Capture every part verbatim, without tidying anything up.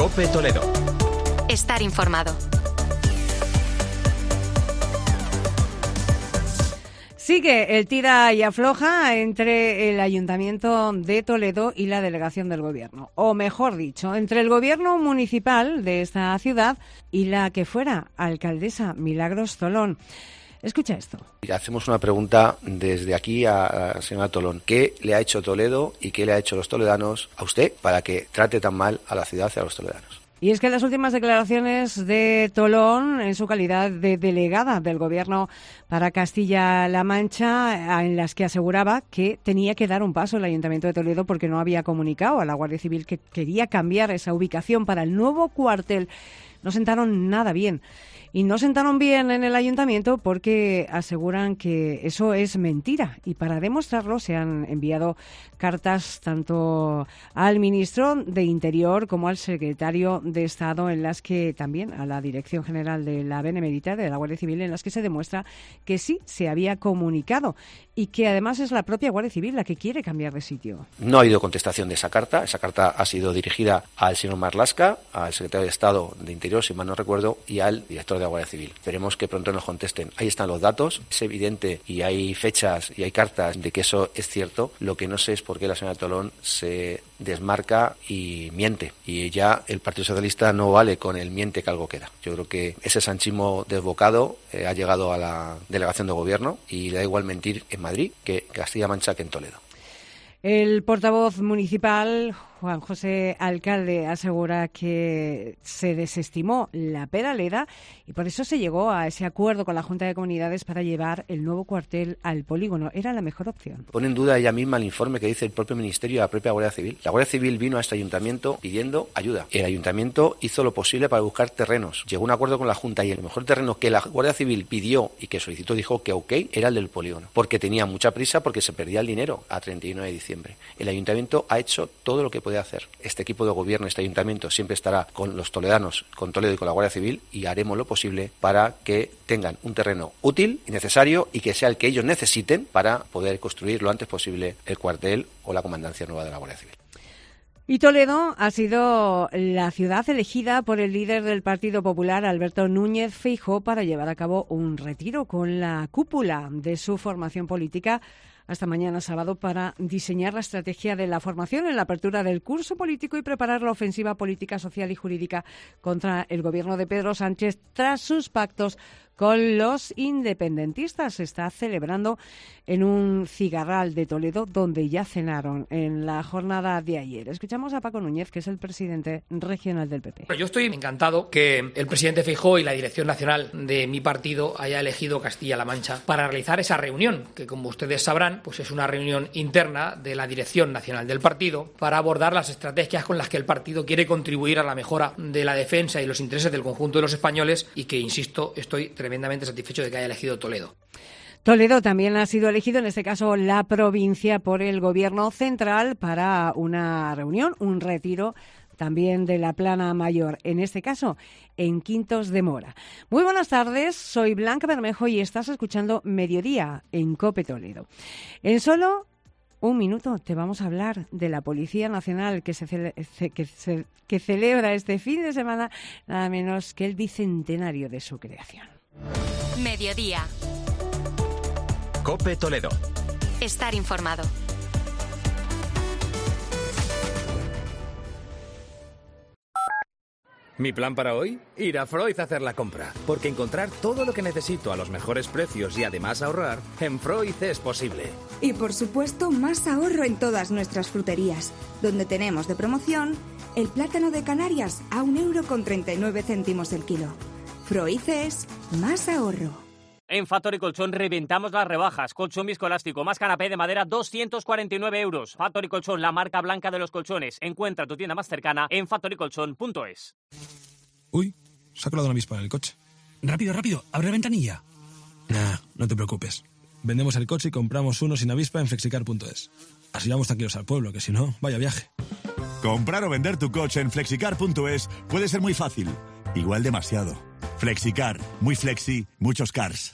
COPE Toledo. Estar informado. Sigue el tira y afloja entre el Ayuntamiento de Toledo y la delegación del Gobierno. O mejor dicho, entre el Gobierno municipal de esta ciudad y la que fuera alcaldesa Milagros Tolón. Escucha esto. Hacemos una pregunta desde aquí a la señora Tolón. ¿Qué le ha hecho Toledo y qué le ha hecho los toledanos a usted para que trate tan mal a la ciudad y a los toledanos? Y es que las últimas declaraciones de Tolón, en su calidad de delegada del Gobierno para Castilla-La Mancha, en las que aseguraba que tenía que dar un paso el Ayuntamiento de Toledo porque no había comunicado a la Guardia Civil que quería cambiar esa ubicación para el nuevo cuartel, no sentaron nada bien. Y no sentaron bien en el ayuntamiento porque aseguran que eso es mentira. Y para demostrarlo se han enviado cartas tanto al ministro de Interior como al secretario de Estado, en las que también a la Dirección General de la Benemérita, de la Guardia Civil, en las que se demuestra que sí se había comunicado y que además es la propia Guardia Civil la que quiere cambiar de sitio. No ha habido contestación de esa carta. Esa carta ha sido dirigida al señor Marlaska, al secretario de Estado de Interior, si mal no recuerdo, y al director de la Guardia Civil. Esperemos que pronto nos contesten. Ahí están los datos, es evidente y hay fechas y hay cartas de que eso es cierto. Lo que no sé es por qué la señora Tolón se desmarca y miente. Y ya el Partido Socialista no vale con el miente que algo queda. Yo creo que ese sanchismo desbocado eh, ha llegado a la delegación de gobierno y le da igual mentir en Madrid que Castilla-La Mancha que en Toledo. El portavoz municipal, Juan José Alcalde, asegura que se desestimó la Peraleda y por eso se llegó a ese acuerdo con la Junta de Comunidades para llevar el nuevo cuartel al polígono. Era la mejor opción. Pone en duda ella misma el informe que dice el propio Ministerio y la propia Guardia Civil. La Guardia Civil vino a este ayuntamiento pidiendo ayuda. El ayuntamiento hizo lo posible para buscar terrenos. Llegó a un acuerdo con la Junta y el mejor terreno que la Guardia Civil pidió y que solicitó, dijo que ok, era el del polígono. Porque tenía mucha prisa, porque se perdía el dinero a treinta y uno de diciembre. El ayuntamiento ha hecho todo lo que puede hacer. Este equipo de gobierno, este ayuntamiento, siempre estará con los toledanos, con Toledo y con la Guardia Civil y haremos lo posible para que tengan un terreno útil y necesario y que sea el que ellos necesiten para poder construir lo antes posible el cuartel o la comandancia nueva de la Guardia Civil. Y Toledo ha sido la ciudad elegida por el líder del Partido Popular, Alberto Núñez Feijóo, para llevar a cabo un retiro con la cúpula de su formación política hasta mañana sábado para diseñar la estrategia de la formación en la apertura del curso político y preparar la ofensiva política, social y jurídica contra el gobierno de Pedro Sánchez tras sus pactos con los independentistas. Se está celebrando en un cigarral de Toledo donde ya cenaron en la jornada de ayer. Escuchamos a Paco Núñez, que es el presidente regional del P P. Yo estoy encantado que el presidente Feijóo y la dirección nacional de mi partido haya elegido Castilla-La Mancha para realizar esa reunión, que como ustedes sabrán, pues es una reunión interna de la dirección nacional del partido para abordar las estrategias con las que el partido quiere contribuir a la mejora de la defensa y los intereses del conjunto de los españoles y que, insisto, estoy tremendamente satisfecho de que haya elegido Toledo. Toledo también ha sido elegido, en este caso la provincia, por el Gobierno central para una reunión, un retiro también de la Plana Mayor, en este caso en Quintos de Mora. Muy buenas tardes, soy Blanca Bermejo y estás escuchando Mediodía en COPE Toledo. En solo un minuto te vamos a hablar de la Policía Nacional que se, cele- que, se- que celebra este fin de semana nada menos que el bicentenario de su creación. Mediodía. COPE Toledo. Estar informado. Mi plan para hoy, ir a Freud a hacer la compra, porque encontrar todo lo que necesito a los mejores precios y además ahorrar, en Freud es posible. Y por supuesto, más ahorro en todas nuestras fruterías, donde tenemos de promoción el plátano de Canarias a un euro con treinta y nueve céntimos el kilo. Freud es más ahorro. En Factory Colchón reventamos las rebajas. Colchón viscoelástico más canapé de madera, doscientos cuarenta y nueve euros. Factory Colchón, la marca blanca de los colchones. Encuentra tu tienda más cercana en factory colchón punto es. Uy, se ha colado una avispa en el coche. Rápido, rápido, abre la ventanilla. Nah, no te preocupes. Vendemos el coche y compramos uno sin avispa en flexicar punto es. Así vamos tranquilos al pueblo, que si no, vaya viaje. Comprar o vender tu coche en flexicar punto es puede ser muy fácil. Igual demasiado. Flexicar, muy flexi, muchos cars.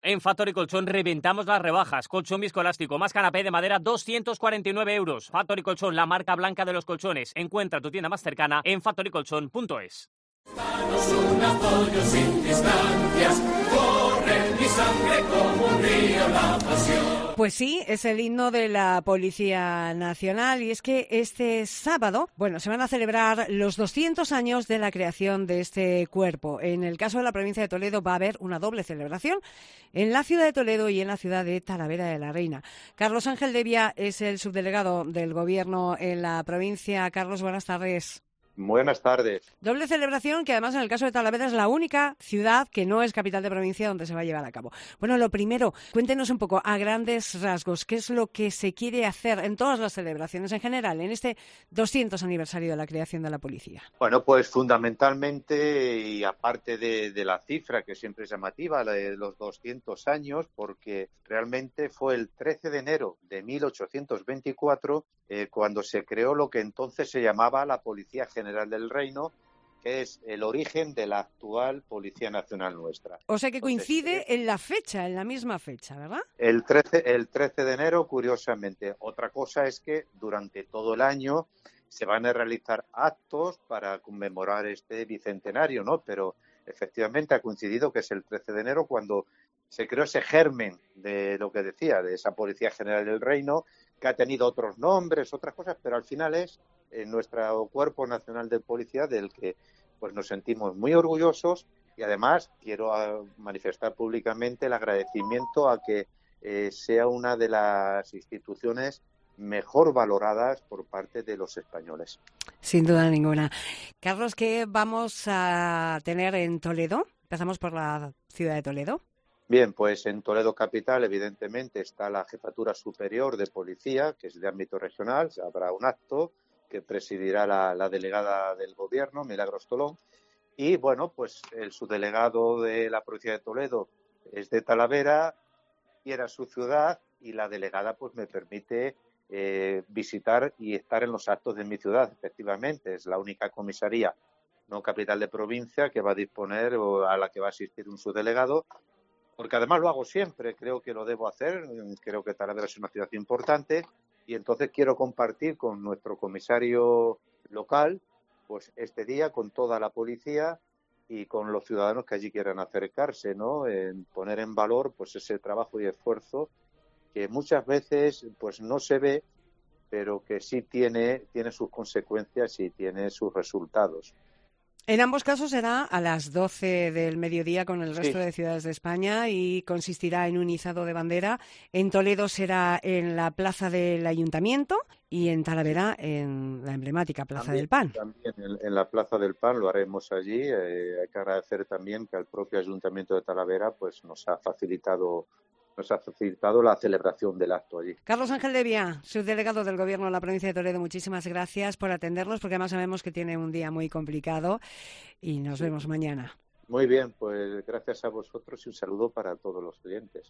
En Factory Colchón reventamos las rebajas. Colchón viscoelástico más canapé de madera, doscientos cuarenta y nueve euros. Factory Colchón, la marca blanca de los colchones. Encuentra tu tienda más cercana en factory colchón punto es. Danos un apoyo sin distancias, corre mi sangre como un río la pasión. Pues sí, es el himno de la Policía Nacional y es que este sábado, bueno, se van a celebrar los doscientos años de la creación de este cuerpo. En el caso de la provincia de Toledo va a haber una doble celebración en la ciudad de Toledo y en la ciudad de Talavera de la Reina. Carlos Ángel Devia es el subdelegado del Gobierno en la provincia. Carlos, buenas tardes. Buenas tardes. Doble celebración que además en el caso de Talavera es la única ciudad que no es capital de provincia donde se va a llevar a cabo. Bueno, lo primero, cuéntenos un poco a grandes rasgos qué es lo que se quiere hacer en todas las celebraciones en general, en este doscientos aniversario de la creación de la policía. Bueno, pues fundamentalmente, y aparte de, de la cifra que siempre es llamativa, la de los doscientos años, porque realmente fue el trece de enero de mil ochocientos veinticuatro eh, cuando se creó lo que entonces se llamaba la Policía General del Reino, que es el origen de la actual Policía Nacional nuestra. O sea que coincide Entonces, en la fecha, en la misma fecha, ¿verdad? El trece, el trece de enero, curiosamente. Otra cosa es que durante todo el año se van a realizar actos para conmemorar este bicentenario, ¿no? Pero efectivamente ha coincidido que es el trece de enero cuando se creó ese germen de lo que decía, de esa Policía General del Reino, que ha tenido otros nombres, otras cosas, pero al final es en nuestro Cuerpo Nacional de Policía del que pues nos sentimos muy orgullosos y además quiero uh, manifestar públicamente el agradecimiento a que eh, sea una de las instituciones mejor valoradas por parte de los españoles. Sin duda ninguna. Carlos, ¿qué vamos a tener en Toledo? Empezamos por la ciudad de Toledo. Bien, pues en Toledo capital evidentemente está la Jefatura Superior de Policía, que es de ámbito regional. Habrá un acto que presidirá la, la delegada del Gobierno, Milagros Tolón. Y bueno, pues el subdelegado de la provincia de Toledo es de Talavera y era su ciudad y la delegada pues me permite eh, visitar y estar en los actos de mi ciudad. Efectivamente, es la única comisaría no capital de provincia que va a disponer o a la que va a asistir un subdelegado. Porque además lo hago siempre, creo que lo debo hacer, creo que Talavera es una ciudad importante y entonces quiero compartir con nuestro comisario local pues este día con toda la policía y con los ciudadanos que allí quieran acercarse, ¿no? En poner en valor pues ese trabajo y esfuerzo que muchas veces pues no se ve, pero que sí tiene, tiene sus consecuencias y tiene sus resultados. En ambos casos será a las doce del mediodía con el resto Sí. de ciudades de España y consistirá en un izado de bandera. En Toledo será en la plaza del Ayuntamiento y en Talavera en la emblemática Plaza También, del Pan. También en, en la Plaza del Pan lo haremos allí. Eh, hay que agradecer también que el propio Ayuntamiento de Talavera pues nos ha facilitado nos ha facilitado la celebración del acto allí. Carlos Ángel Devia, subdelegado del Gobierno de la provincia de Toledo, muchísimas gracias por atendernos, porque además sabemos que tiene un día muy complicado y nos vemos mañana. Muy bien, pues gracias a vosotros y un saludo para todos los clientes.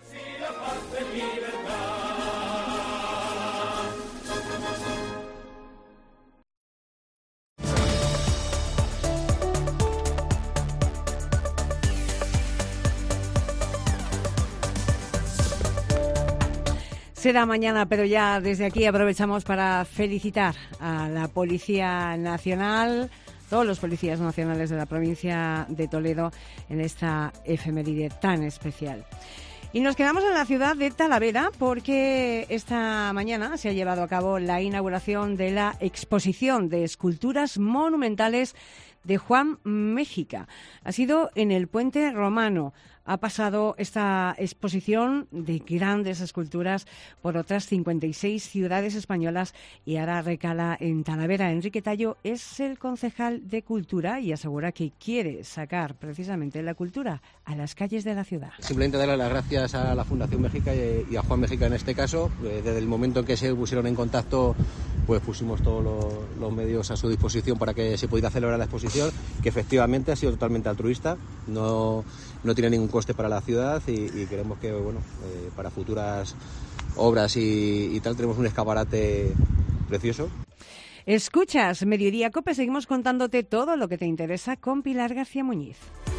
Será mañana, pero ya desde aquí aprovechamos para felicitar a la Policía Nacional, todos los policías nacionales de la provincia de Toledo en esta efeméride tan especial. Y nos quedamos en la ciudad de Talavera porque esta mañana se ha llevado a cabo la inauguración de la exposición de esculturas monumentales de Juan Méjica. Ha sido en el Puente Romano. Ha pasado esta exposición de grandes esculturas por otras cincuenta y seis ciudades españolas y ahora recala en Talavera. Enrique Tallo es el concejal de Cultura y asegura que quiere sacar precisamente la cultura a las calles de la ciudad. Simplemente darle las gracias a la Fundación Méjica y a Juan Méjica en este caso. Desde el momento en que se pusieron en contacto, pues pusimos todos los, los medios a su disposición para que se pudiera celebrar la exposición, que efectivamente ha sido totalmente altruista, no, no tiene ningún coste para la ciudad y, y queremos que, bueno, eh, para futuras obras y, y tal, tenemos un escaparate precioso. Escuchas Mediodía Cope, seguimos contándote todo lo que te interesa con Pilar García Muñiz.